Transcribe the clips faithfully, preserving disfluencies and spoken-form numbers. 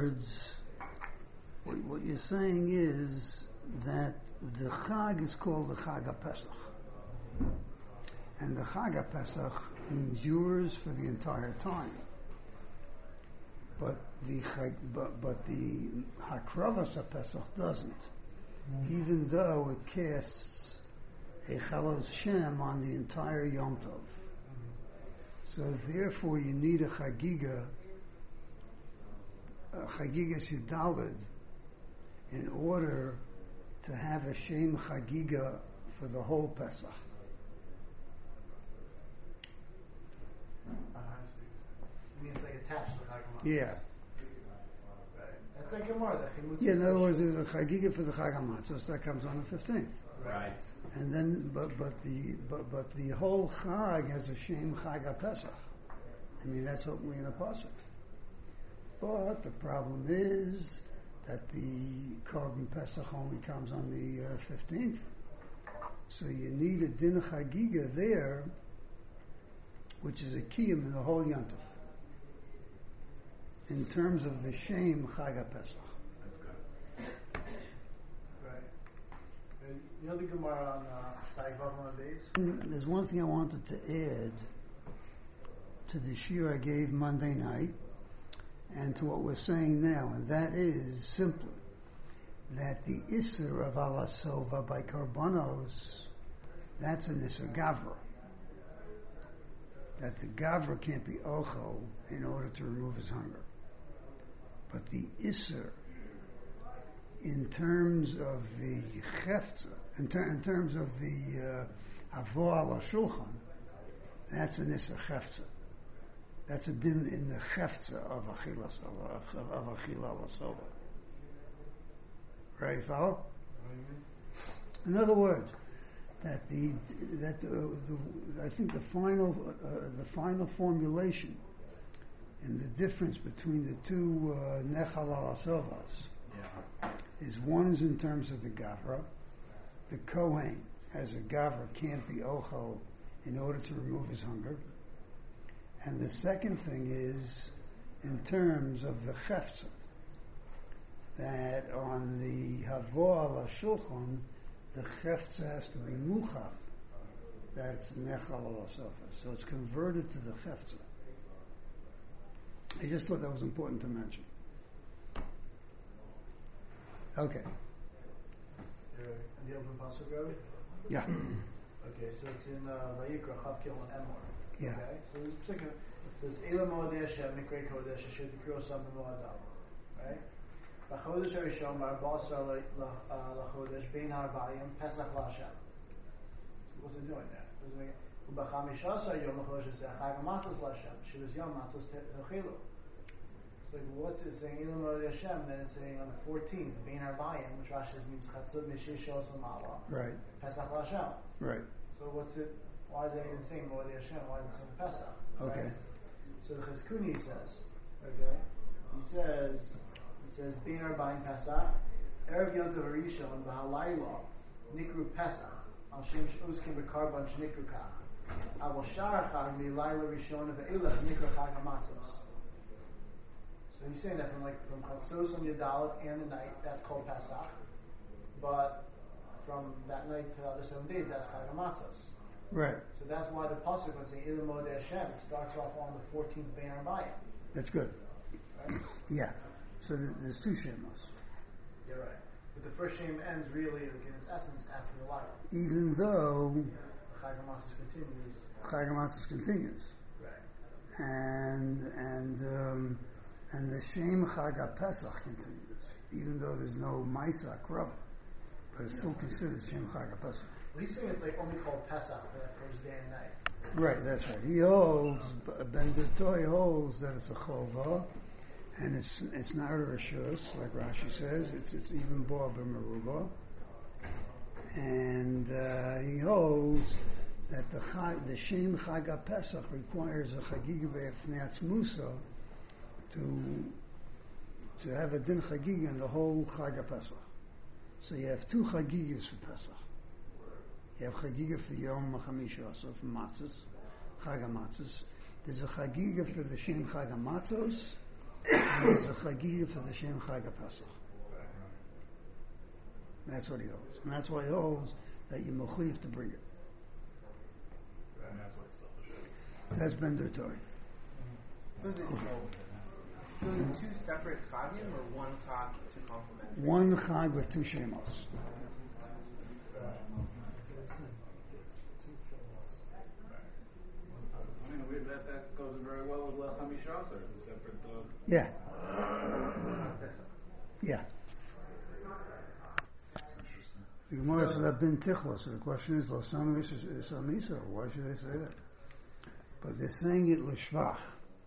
words, what, what you're saying is that the Chag is called the Chag HaPesach. And the Chag HaPesach endures for the entire time. But the but, but the Hakravas HaPesach doesn't. Mm-hmm. Even though it casts a Chalos Shem on the entire Yom Tov. Mm-hmm. So therefore you need a Chagiga, a Chagiga Yudalid, in order to have a Shem Chagiga for the whole Pesach. Uh, I mean, it's like attached to the Chag HaMatzos. Yeah. Right. That's like Gemara, the Chimutz. Yeah, in other words, there's a Chagiga for the Chag HaMatzos that comes on the fifteenth. Right. And then, but but the but but the whole Chag has a Shem Chag HaPesach. I mean, that's openly in the pasuk. But the problem is that the Korban Pesach only comes on the uh, fifteenth. So you need a Din Chagiga there, which is a kiyum in the whole Yontif, in terms of the Shem Chag HaPesach. Right. You know the Gemara on uh, Saivav on days? There's one thing I wanted to add to the shir I gave Monday night, and to what we're saying now, and that is simply that the Isser of Alasova by Karbanos, that's an Isser Gavra. That the Gavra can't be Ochel in order to remove his hunger. But the Isser, in terms of the Chefza, in, ter- in terms of the Avo uh, ala Shulchan, that's an Isser Chefza. That's a din in the Chefza of Achilas of, of Achila Alasova. Right, follow? In other words, that the that the, the I think the final uh, the final formulation and the difference between the two uh, Nechal Alasovas yeah. is one's in terms of the Gavra. The Kohen as a Gavra can't be Ochel in order to remove his hunger. And the second thing is in terms of the Chefza, that on the Havo ala Shulchan, the Chefza has to be Muchach, that it's Nechal ala Sofa. So it's converted to the Chefza. I just thought that was important to mention. Okay. And the open pasuk, Rabbi? Yeah. Okay, so it's in uh, Vayikra, Chavkil, and Emor. Yeah. Okay, so this particular, it says, Eila Moadeh Hashem, Mikrei Kodesh, Asher Tikro Sam B'Moadam. Right? L'chodesh HaRishon, Ba'arba Asar L'chodesh, Bein HaArbayim, Pesach LaHashem. So what's it doing there? Doesn't make it. U'B'chamisha Asar Yom L'chodesh Yiseh, Chag HaMatzos LaHashem, Shivas Yom Matzos Techilu. So what's it saying? Eila Moadeh Hashem, then it's saying on the fourteenth, Bein HaArbayim, which Rashi means Chatzud Mishish Shos L'Mala. Right. Pesach LaHashem. Right. So what's it? Why is that even saying Moadeh Hashem? Why isn't it saying Pesach? Okay. Right? So the Chizkuni says, okay, he says, he says, Bein Arba'im Pesach, Erev Yom Tov Harishon, V'halayla, Nikru Pesach, Al Shem Sh'uskim B'Karban Sh'nikru Kach, Aval Shar Chag Mi'layla Rishon V'ilach Nikru Chag HaMatzos. So he's saying that from like from Chatzos on Yadalit and the night, that's called Pesach, but from that night to the other seven days, that's Chag HaMatzos. Right. So that's why the pasuk would say Eila Moadeh Hashem. It starts off on the fourteenth Bein Arbayim. That's good. Right? Yeah. So th- there's two Shemos. You're right. But the first Shem ends really, in its essence, after the light. Even though Chag HaMatzos continues. Chag HaMatzos continues. Right. And and um, and the Shem Chag HaPesach continues, even though there's no Maisa Krava, but it's still considered Shem Chag HaPesach. Well, he's saying it's like only called Pesach for that first day and night. Right, that's right. He holds, Ben Detoy holds that it's a chova, and it's it's not a rishus, like Rashi says. It's it's even bo b'meruba, and uh, he holds that the chag, the Shem Chag HaPesach requires a chagiga be'efnei Musa to to have a din chagiga in the whole Chag HaPesach. So you have two chagigas for Pesach. You have chagiga for Yom HaChamisha, so for matzos, Chag HaMatzos. There's a chagiga for the Shem Chag HaMatzos, And it's a chagiga for the Shem Chag HaPesach. That's what he holds. And that's why he holds that you're mechuyev to bring it. And that's why it's still the Shem. That's Ben Torah. So is it, so is it two separate chagim or one chag with two complementary? One chag with two shemos. I mean, we, that, that goes very well with Lech HaMishraser. It's a separate dog. Yeah. Yeah. The Gemara says that bin tichla. So the question is, Lasanu is Samisa. Why should they say that? But they're saying it l'shvach.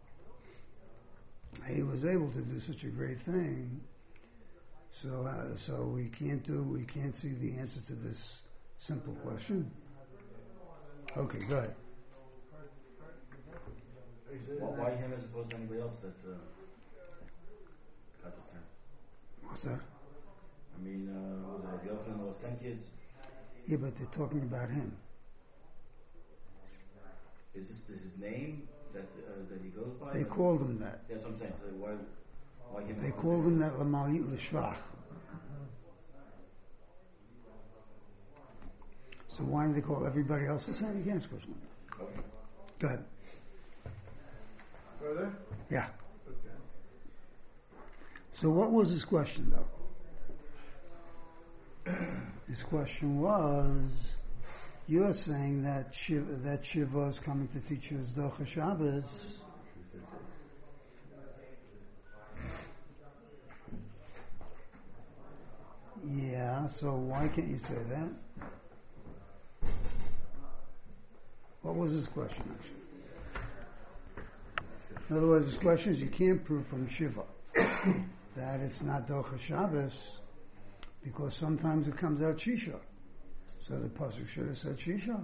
He was able to do such a great thing. So, uh, so we can't do. We can't see the answer to this simple question. Okay, go ahead. Well, why him as opposed to anybody else that uh, got this turn? What's that? I mean, uh, was it Rabbi Yochanan lost ten kids? Yeah, but they're talking about him. Is this the, his name that uh, that he goes by? They Like, called him that. That's what I'm saying. So why, why him? They called him that Lamal L'Shvach. So why do they call everybody else the same? You can't ask question. Okay. Go ahead. Further? Yeah. Okay. So what was his question, though? His question was, you're saying that Shiva, that Shiva is coming to teach you Docha Shabbos. Yeah, so why can't you say that? What was his question, actually? In other words, his question is, you can't prove from Shiva that it's not Docha Shabbos because sometimes it comes out Shisha. So the pasuk should have said Shisha.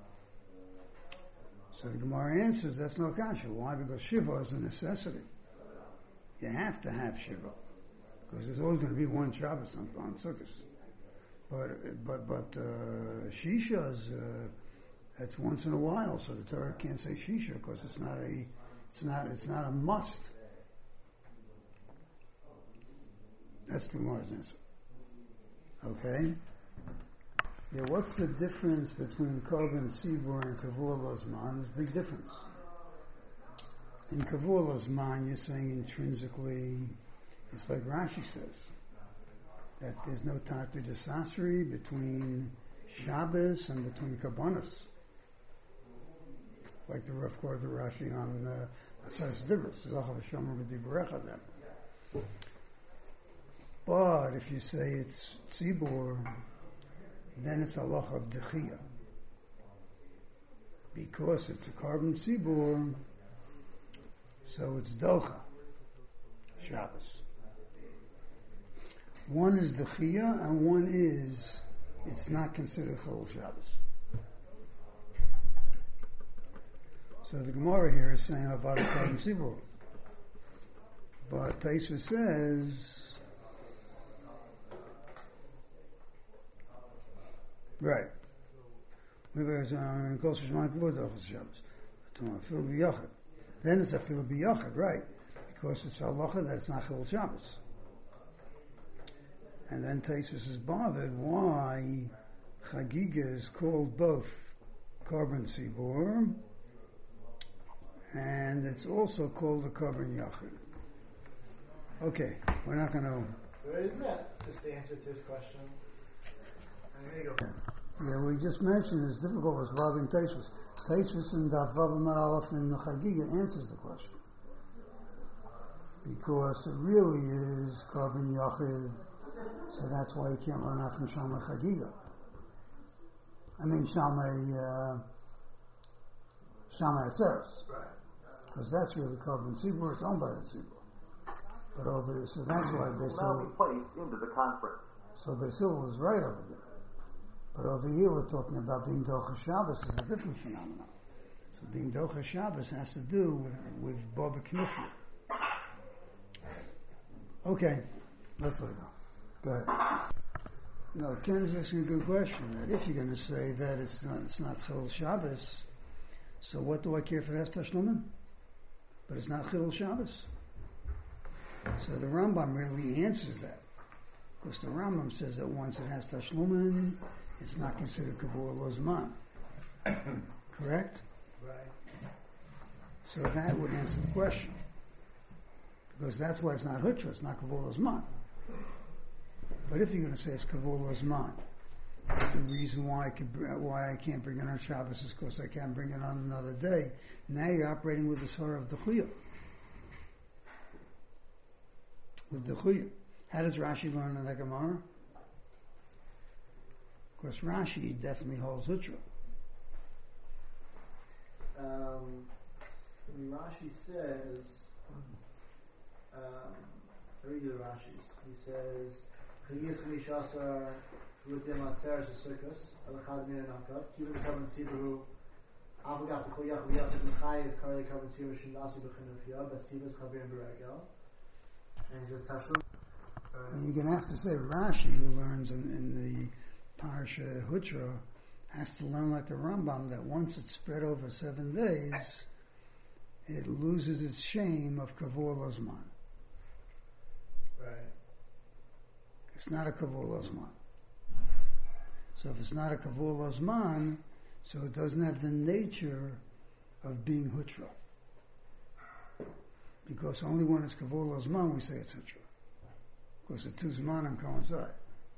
So the Gemara answers, that's no kasha. Why? Because Shiva is a necessity. You have to have Shiva. Because there's always going to be one Shabbos on, on Sukkot. But, but, but, uh, Shisha is, uh, that's once in a while, so the Torah can't say Shisha because it's not a, it's not, it's not a must. That's the Gemara's answer. Okay? Yeah, what's the difference between Korban Tzibur and Kavur Lozman? There's a big difference. In Kavur Lozman, you're saying intrinsically, it's like Rashi says, that there's no Tatu Desasri between Shabbos and between Kabbanos. Like the rough quote of Rashi on Asaris Dibros, Zachav Shomer B'Diburecha them. But if you say it's Tzibur, then it's Allah of Dechiyah. Because it's a carbon Tzibur, so it's Docha, Shabbos. One is Dechiyah and one is, it's not considered Chol Shabbos. So the Gemara here is saying about a carbon Tzibur. But Taisa says, right. Then it's a fil b'yachad, right? Because it's halacha that it's not chil Shabbos. And then Taisus is bothered why Chagiga is called both Korban Tzibur and it's also called a Korban Yachid. Okay, we're not going to. But isn't that just the answer to his question? There you go. Yeah, we just mentioned it's difficult was bothering Taisvus. Taisvus and Davav Ma'alaf in the Chagiga answers the question. Because it really is Korban Yachid, so that's why you can't learn out from Shamay Chagiga. I mean Shamay, uh, Shamay Atzeres. Right. Because that's really Korban Tzibur, it's owned by the Tzibur. But over there, so that's why Basil, placed into the conference. so Basil was right over there. But over here we're talking about being Docha Shabbos is a different phenomenon. So being Docha Shabbos has to do with, with Baba Knifli. Okay, let's let it go. Go ahead. No, Ken is asking a good question. That if you're going to say that it's not, it's not Chil Shabbos, so what do I care for Esther Shlomen? But it's not Chil Shabbos. So the Rambam really answers that. Because the Rambam says that once it has Tashlumin, it's not considered Kavur Lozman. Correct? Right. So that would answer the question. Because that's why it's not Hutra, it's not Kavur Lozman. But if you're going to say it's Kavur Lozman, the reason why I, could, why I can't bring it on Shabbos is because I can't bring it on another day. Now you're operating with the Surah of the Chuyah. With the Chuyah. How does Rashi learn in the Gemara? Of course, Rashi definitely holds Hutra. Um, I mean, Rashi says, um, I read you the Rashis. He says, Chagiyas Chmishasar Lutim Atzeres Sukkos, Alachad Min Anakot, Kivin Kavan Sibaru, Avogaf the Koyach Viyach Mchayev, Karli Kavan Sibaru Shindasi Bechinufia, Basibas Chavir and Beregel. And he says, Tashlum. And you're going to have to say Rashi, who learns in, in the Parsha Hutra, has to learn like the Rambam that once it's spread over seven days, it loses its shame of Kavur Lozman. Right. It's not a Kavur Lozman. So if it's not a Kavur Lozman, so it doesn't have the nature of being Hutra. Because only when it's Kavur Lozman we say it's Hutra. Because the two Zmanim coincide.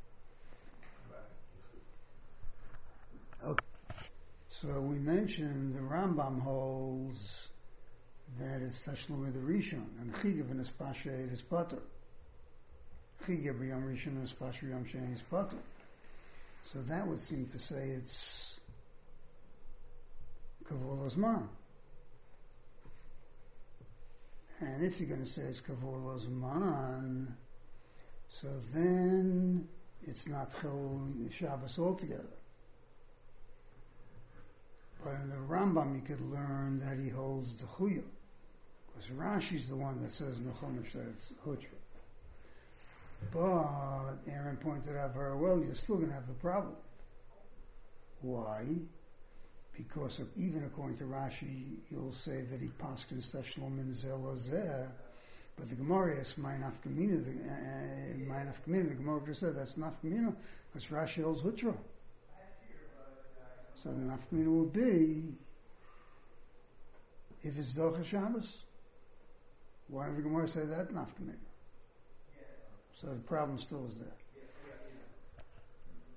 Okay. So we mentioned the Rambam holds that it's Tashlum with the Rishon, and Chigav and Espasha is Pater. Chigav Yom Rishon and Espasha Yom Sheni is Pater. So that would seem to say it's Kavur Lozman. And if you're going to say it's Kavur Lozman, so then it's not Chil Shabbos altogether. But in the Rambam you could learn that he holds the Chuyah. Because Rashi's the one that says in the Chumash that it's Hutra. But Aaron pointed out very well, you're still going to have the problem. Why? Because of, even according to Rashi, you'll say that he paskins Tashlum in Zelazeh, but the Gemara is Ma'inafkamina. The uh, Ma'inafkamina, the Gemara just said that's Nafkamina because Rashi holds Hutra. So the Nafkamina would be if it's Docha Shabbos. Why did the Gemara say that Nafkamina? So the problem still is there.